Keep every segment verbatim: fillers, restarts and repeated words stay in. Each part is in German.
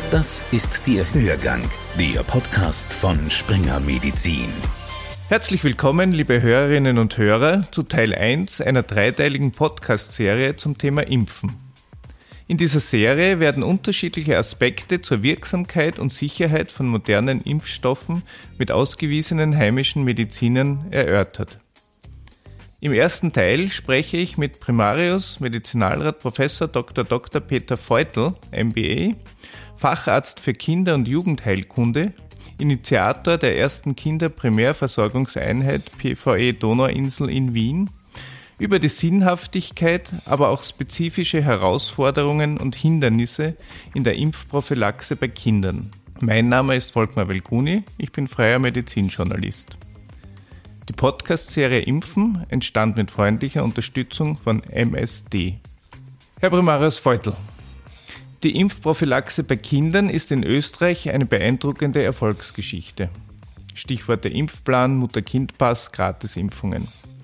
Das ist der Hörgang, der Podcast von Springer Medizin. Herzlich willkommen, liebe Hörerinnen und Hörer, zu Teil eins einer dreiteiligen Podcast-Serie zum Thema Impfen. In dieser Serie werden unterschiedliche Aspekte zur Wirksamkeit und Sicherheit von modernen Impfstoffen mit ausgewiesenen heimischen Medizinern erörtert. Im ersten Teil spreche ich mit Primarius Medizinalrat Professor Doktor Doktor Peter Feutl, M B A, Facharzt für Kinder- und Jugendheilkunde, Initiator der ersten Kinderprimärversorgungseinheit P V E Donauinsel in Wien, über die Sinnhaftigkeit, aber auch spezifische Herausforderungen und Hindernisse in der Impfprophylaxe bei Kindern. Mein Name ist Volkmar Velguni, ich bin freier Medizinjournalist. Die Podcast-Serie Impfen entstand mit freundlicher Unterstützung von M S D. Herr Primarius Feutl, die Impfprophylaxe bei Kindern ist in Österreich eine beeindruckende Erfolgsgeschichte. Stichworte Impfplan, Mutter-Kind-Pass, Gratisimpfungen.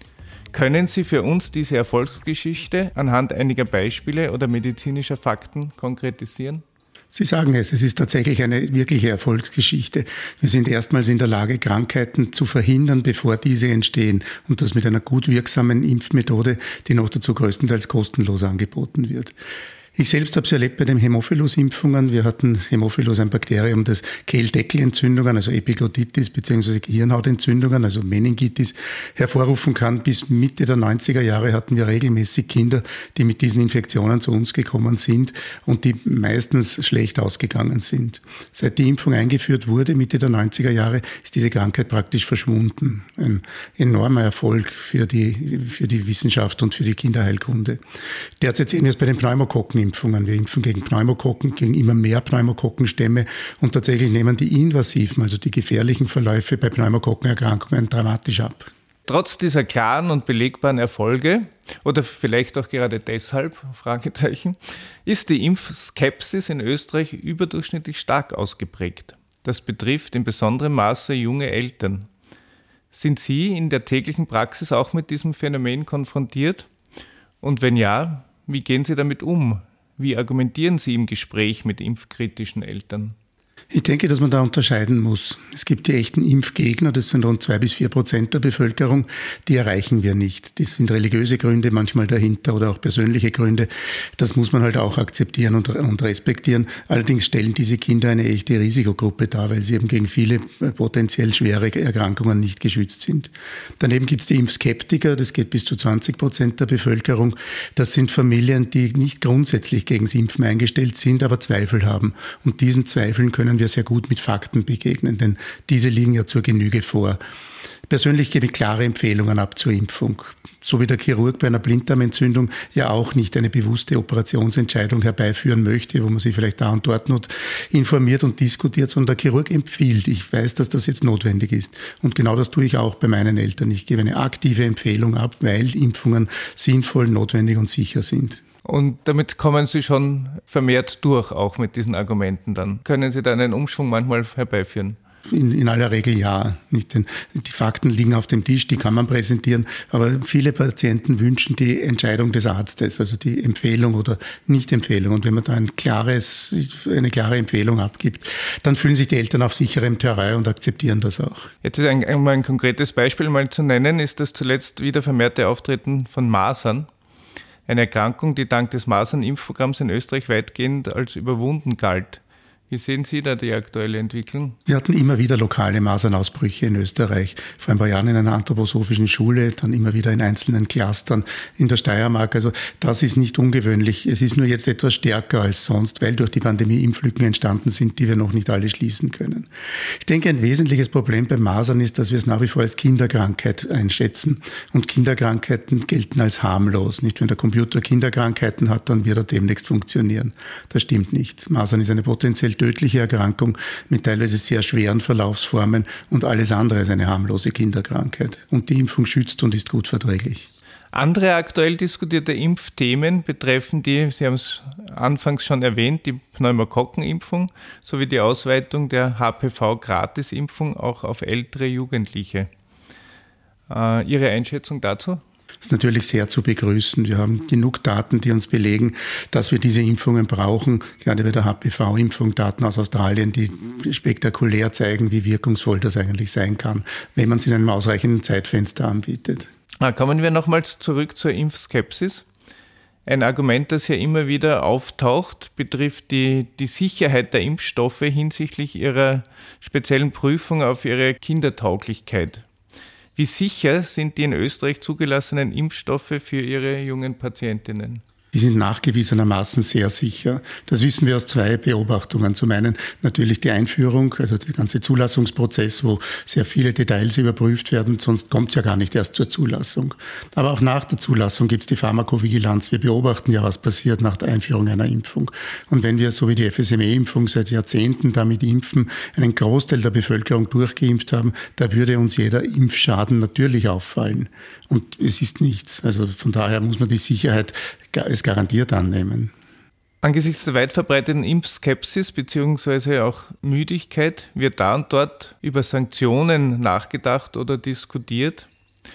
Können Sie für uns diese Erfolgsgeschichte anhand einiger Beispiele oder medizinischer Fakten konkretisieren? Sie sagen es, es ist tatsächlich eine wirkliche Erfolgsgeschichte. Wir sind erstmals in der Lage, Krankheiten zu verhindern, bevor diese entstehen. Und das mit einer gut wirksamen Impfmethode, die noch dazu größtenteils kostenlos angeboten wird. Ich selbst habe es erlebt bei den Hämophilus-Impfungen. Wir hatten Hämophilus, ein Bakterium, das Kehldeckelentzündungen, also Epiglottitis bzw. Gehirnhautentzündungen, also Meningitis, hervorrufen kann. Bis Mitte der neunziger Jahre hatten wir regelmäßig Kinder, die mit diesen Infektionen zu uns gekommen sind und die meistens schlecht ausgegangen sind. Seit die Impfung eingeführt wurde, Mitte der neunziger Jahre, ist diese Krankheit praktisch verschwunden. Ein enormer Erfolg für die, für die Wissenschaft und für die Kinderheilkunde. Derzeit sehen wir es bei den Pneumokokken. Impfungen. Wir impfen gegen Pneumokokken, gegen immer mehr Pneumokokkenstämme und tatsächlich nehmen die invasiven, also die gefährlichen Verläufe bei Pneumokokkenerkrankungen dramatisch ab. Trotz dieser klaren und belegbaren Erfolge, oder vielleicht auch gerade deshalb, Fragezeichen, ist die Impfskepsis in Österreich überdurchschnittlich stark ausgeprägt. Das betrifft in besonderem Maße junge Eltern. Sind Sie in der täglichen Praxis auch mit diesem Phänomen konfrontiert? Und wenn ja, wie gehen Sie damit um? Wie argumentieren Sie im Gespräch mit impfkritischen Eltern? Ich denke, dass man da unterscheiden muss. Es gibt die echten Impfgegner, das sind rund zwei bis vier Prozent der Bevölkerung, die erreichen wir nicht. Das sind religiöse Gründe manchmal dahinter oder auch persönliche Gründe. Das muss man halt auch akzeptieren und, und respektieren. Allerdings stellen diese Kinder eine echte Risikogruppe dar, weil sie eben gegen viele potenziell schwere Erkrankungen nicht geschützt sind. Daneben gibt es die Impfskeptiker, das geht bis zu zwanzig Prozent der Bevölkerung. Das sind Familien, die nicht grundsätzlich gegen das Impfen eingestellt sind, aber Zweifel haben. Und diesen Zweifeln können wir sehr gut mit Fakten begegnen, denn diese liegen ja zur Genüge vor. Persönlich gebe ich klare Empfehlungen ab zur Impfung. So wie der Chirurg bei einer Blinddarmentzündung ja auch nicht eine bewusste Operationsentscheidung herbeiführen möchte, wo man sich vielleicht da und dort noch informiert und diskutiert, sondern der Chirurg empfiehlt. Ich weiß, dass das jetzt notwendig ist. Und genau das tue ich auch bei meinen Eltern. Ich gebe eine aktive Empfehlung ab, weil Impfungen sinnvoll, notwendig und sicher sind. Und damit kommen Sie schon vermehrt durch, auch mit diesen Argumenten dann. Können Sie da einen Umschwung manchmal herbeiführen? In, in aller Regel ja. Nicht, denn die Fakten liegen auf dem Tisch, die kann man präsentieren, aber viele Patienten wünschen die Entscheidung des Arztes, also die Empfehlung oder Nicht-Empfehlung. Und wenn man da ein klares, eine klare Empfehlung abgibt, dann fühlen sich die Eltern auf sicherem Terrain und akzeptieren das auch. Jetzt ist ein, ein, ein konkretes Beispiel mal zu nennen, ist das zuletzt wieder vermehrte Auftreten von Masern. Eine Erkrankung, die dank des Masern-Impfprogramms in Österreich weitgehend als überwunden galt. Wie sehen Sie da die aktuelle Entwicklung? Wir hatten immer wieder lokale Masernausbrüche in Österreich. Vor ein paar Jahren in einer anthroposophischen Schule, dann immer wieder in einzelnen Clustern in der Steiermark. Also das ist nicht ungewöhnlich. Es ist nur jetzt etwas stärker als sonst, weil durch die Pandemie Impflücken entstanden sind, die wir noch nicht alle schließen können. Ich denke, ein wesentliches Problem bei Masern ist, dass wir es nach wie vor als Kinderkrankheit einschätzen. Und Kinderkrankheiten gelten als harmlos. Nicht, wenn der Computer Kinderkrankheiten hat, dann wird er demnächst funktionieren. Das stimmt nicht. Masern ist eine potenziell tödliche Erkrankung mit teilweise sehr schweren Verlaufsformen und alles andere ist eine harmlose Kinderkrankheit. Und die Impfung schützt und ist gut verträglich. Andere aktuell diskutierte Impfthemen betreffen die, Sie haben es anfangs schon erwähnt, die Pneumokokkenimpfung sowie die Ausweitung der H P V-Gratisimpfung auch auf ältere Jugendliche. Äh, Ihre Einschätzung dazu? Das ist natürlich sehr zu begrüßen. Wir haben genug Daten, die uns belegen, dass wir diese Impfungen brauchen. Gerade bei der H P V-Impfung, Daten aus Australien, die spektakulär zeigen, wie wirkungsvoll das eigentlich sein kann, wenn man es in einem ausreichenden Zeitfenster anbietet. Kommen wir nochmals zurück zur Impfskepsis. Ein Argument, das ja immer wieder auftaucht, betrifft die, die Sicherheit der Impfstoffe hinsichtlich ihrer speziellen Prüfung auf ihre Kindertauglichkeit. Wie sicher sind die in Österreich zugelassenen Impfstoffe für Ihre jungen Patientinnen? Die sind nachgewiesenermaßen sehr sicher. Das wissen wir aus zwei Beobachtungen. Zum einen natürlich die Einführung, also der ganze Zulassungsprozess, wo sehr viele Details überprüft werden, sonst kommt es ja gar nicht erst zur Zulassung. Aber auch nach der Zulassung gibt es die Pharmakovigilanz. Wir beobachten ja, was passiert nach der Einführung einer Impfung. Und wenn wir, so wie die F S M E-Impfung seit Jahrzehnten damit impfen, einen Großteil der Bevölkerung durchgeimpft haben, da würde uns jeder Impfschaden natürlich auffallen. Und es ist nichts. Also von daher muss man die Sicherheit es garantiert annehmen. Angesichts der weit verbreiteten Impfskepsis bzw. auch Müdigkeit wird da und dort über Sanktionen nachgedacht oder diskutiert.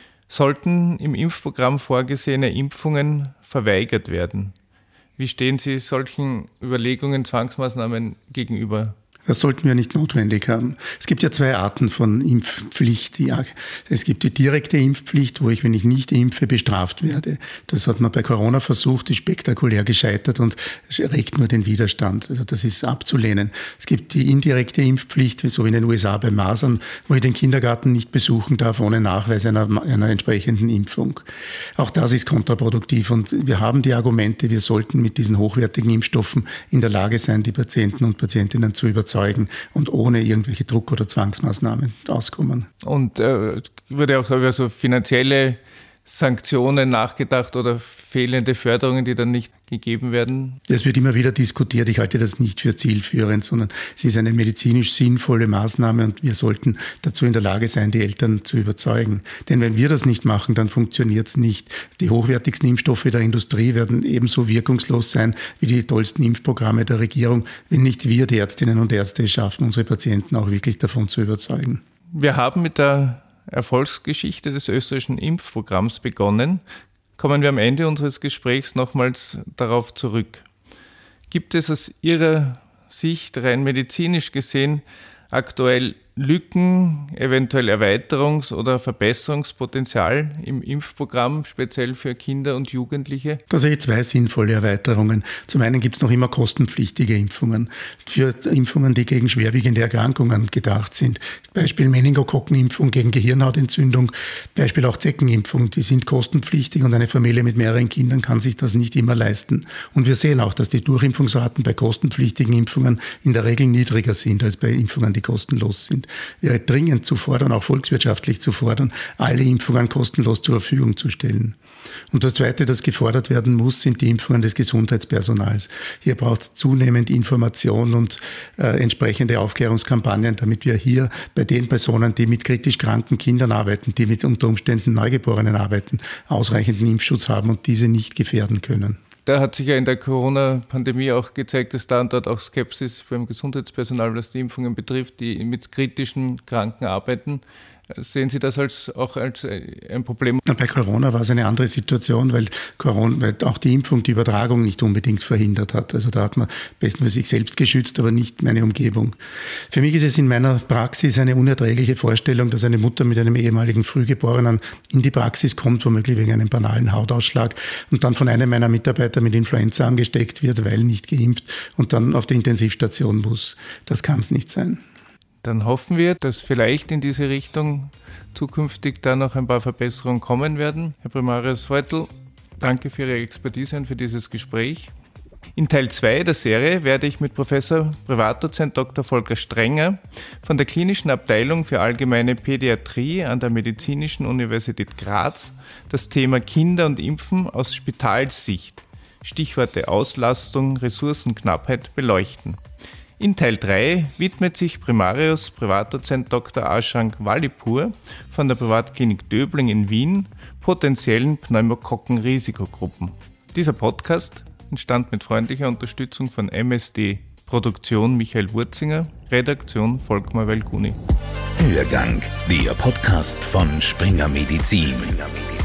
Sollten im Impfprogramm vorgesehene Impfungen verweigert werden? Wie stehen Sie solchen Überlegungen, Zwangsmaßnahmen gegenüber? Das sollten wir nicht notwendig haben. Es gibt ja zwei Arten von Impfpflicht. Es gibt die direkte Impfpflicht, wo ich, wenn ich nicht impfe, bestraft werde. Das hat man bei Corona versucht, ist spektakulär gescheitert und regt nur den Widerstand. Also das ist abzulehnen. Es gibt die indirekte Impfpflicht, so wie in den U S A bei Masern, wo ich den Kindergarten nicht besuchen darf ohne Nachweis einer, einer entsprechenden Impfung. Auch das ist kontraproduktiv und wir haben die Argumente, wir sollten mit diesen hochwertigen Impfstoffen in der Lage sein, die Patienten und Patientinnen zu überzeugen und ohne irgendwelche Druck- oder Zwangsmaßnahmen auskommen. Und äh, wurde auch über so finanzielle Sanktionen nachgedacht oder fehlende Förderungen, die dann nicht gegeben werden? Das wird immer wieder diskutiert. Ich halte das nicht für zielführend, sondern es ist eine medizinisch sinnvolle Maßnahme und wir sollten dazu in der Lage sein, die Eltern zu überzeugen. Denn wenn wir das nicht machen, dann funktioniert es nicht. Die hochwertigsten Impfstoffe der Industrie werden ebenso wirkungslos sein wie die tollsten Impfprogramme der Regierung, wenn nicht wir, die Ärztinnen und Ärzte, es schaffen, unsere Patienten auch wirklich davon zu überzeugen. Wir haben mit der Erfolgsgeschichte des österreichischen Impfprogramms begonnen. Kommen wir am Ende unseres Gesprächs nochmals darauf zurück. Gibt es aus Ihrer Sicht rein medizinisch gesehen aktuell Lücken, eventuell Erweiterungs- oder Verbesserungspotenzial im Impfprogramm, speziell für Kinder und Jugendliche? Da sehe ich zwei sinnvolle Erweiterungen. Zum einen gibt es noch immer kostenpflichtige Impfungen für Impfungen, die gegen schwerwiegende Erkrankungen gedacht sind. Beispiel Meningokokkenimpfung gegen Gehirnhautentzündung, Beispiel auch Zeckenimpfung, die sind kostenpflichtig und eine Familie mit mehreren Kindern kann sich das nicht immer leisten. Und wir sehen auch, dass die Durchimpfungsraten bei kostenpflichtigen Impfungen in der Regel niedriger sind als bei Impfungen, die kostenlos sind. Wäre dringend zu fordern, auch volkswirtschaftlich zu fordern, alle Impfungen kostenlos zur Verfügung zu stellen. Und das Zweite, das gefordert werden muss, sind die Impfungen des Gesundheitspersonals. Hier braucht es zunehmend Information und äh, entsprechende Aufklärungskampagnen, damit wir hier bei den Personen, die mit kritisch kranken Kindern arbeiten, die mit unter Umständen Neugeborenen arbeiten, ausreichenden Impfschutz haben und diese nicht gefährden können. Da hat sich ja in der Corona-Pandemie auch gezeigt, dass da und dort auch Skepsis beim Gesundheitspersonal, was die Impfungen betrifft, die mit kritischen Kranken arbeiten. Sehen Sie das als, auch als ein Problem? Bei Corona war es eine andere Situation, weil, Corona, weil auch die Impfung die Übertragung nicht unbedingt verhindert hat. Also da hat man bestens sich selbst geschützt, aber nicht meine Umgebung. Für mich ist es in meiner Praxis eine unerträgliche Vorstellung, dass eine Mutter mit einem ehemaligen Frühgeborenen in die Praxis kommt, womöglich wegen einem banalen Hautausschlag und dann von einem meiner Mitarbeiter mit Influenza angesteckt wird, weil nicht geimpft und dann auf die Intensivstation muss. Das kann es nicht sein. Dann hoffen wir, dass vielleicht in diese Richtung zukünftig da noch ein paar Verbesserungen kommen werden. Herr Primarius Reutel, danke für Ihre Expertise und für dieses Gespräch. In Teil zwei der Serie werde ich mit Professor Privatdozent Doktor Volker Strenger von der Klinischen Abteilung für Allgemeine Pädiatrie an der Medizinischen Universität Graz das Thema Kinder und Impfen aus Spitalssicht, Stichworte Auslastung, Ressourcenknappheit, beleuchten. In Teil drei widmet sich Primarius Privatdozent Doktor Ashank Wallipur von der Privatklinik Döbling in Wien potenziellen Pneumokokken-Risikogruppen. Dieser Podcast entstand mit freundlicher Unterstützung von M S D, Produktion Michael Wurzinger, Redaktion Volkmar Welguni. Hörgang, der Podcast von Springer Medizin.